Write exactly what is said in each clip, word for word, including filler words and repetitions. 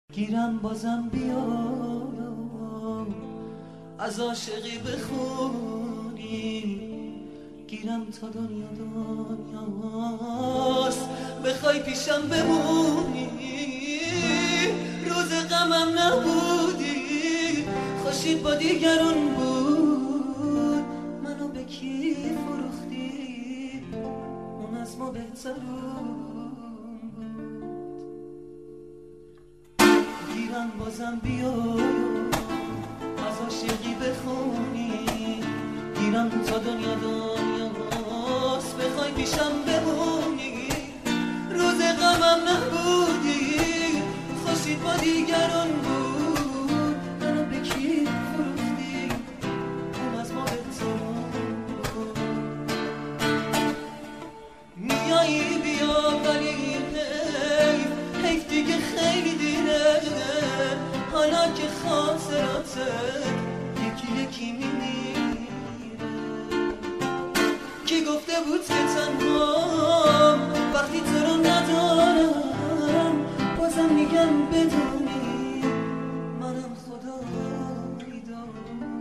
گیرم بازم بیام از عاشقی بخونی، گیرم تا دنیا دنیاست بخوای پیشم بمونی. روز غمم نبودی، خوشید با دیگرون بود، منو به کی فروختی، اون از ما بهترون. گیرم بازم بیا از عاشقی بخونی، گیرم تا دنیا دنیاست بخوای پیشم بمونی. روز غمم نبودی، خوشید با دیگران بود، منو به کی فروختی، اون از ما بهترون. میایی بیا ولی حیف حیف دیگه خیلی دیره، حالا که خاطراتت یکی یکی میمیره. کی گفته بود که تنهام وقتی تو رو ندارم، بازم میگم بدونی منم خدایی دارم.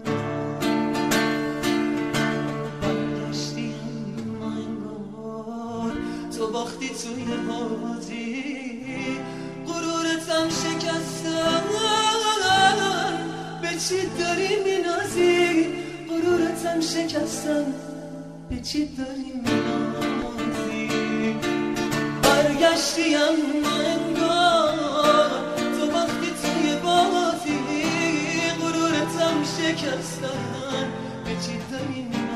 برگشتی اما انگار تو باختی توی بازی، غرورتم شکستن، به چی داری مینازی؟ غرورتم شکستن، به چی داری مینازی؟ برگشتی اما انگار تو باختی توی بازی، غرورتم شکستن، به چی داری مینازی؟